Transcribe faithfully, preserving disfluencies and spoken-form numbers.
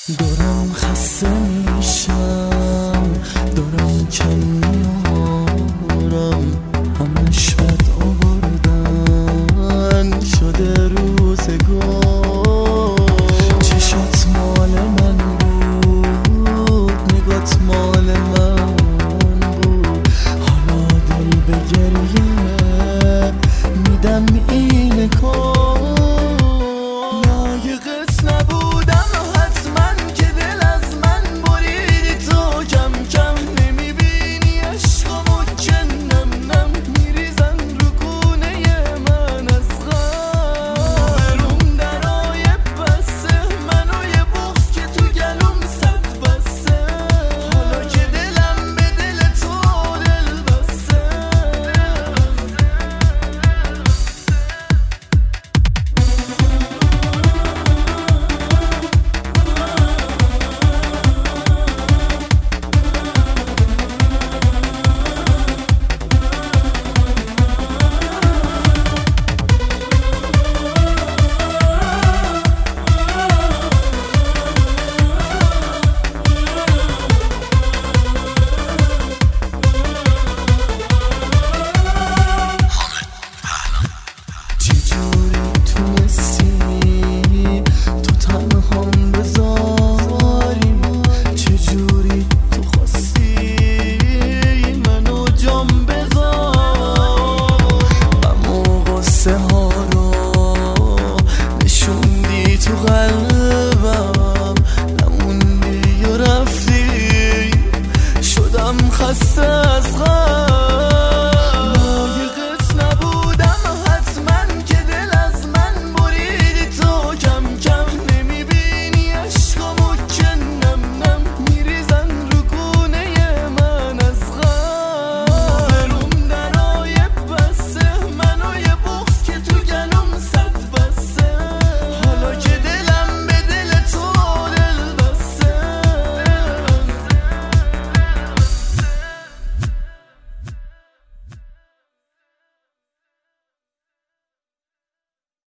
دارم خسته میشم، دارم کم میارم، همش بد آوردن شده روزگار. چشات مال من بود، نگات مال من بود، حالا دل به گریه میدم این کار. لایقت نبودم حتما که دل از من بریدی تو، کم کم نمیبینی عشقامو که نم نم میریزن رو گونه من از غم. بروم درای بسته منو یه بغض که تو گلوم صد بسته، حالا که دلم به دل تو دل بسته. قصه ها رو نشوندی تو قلب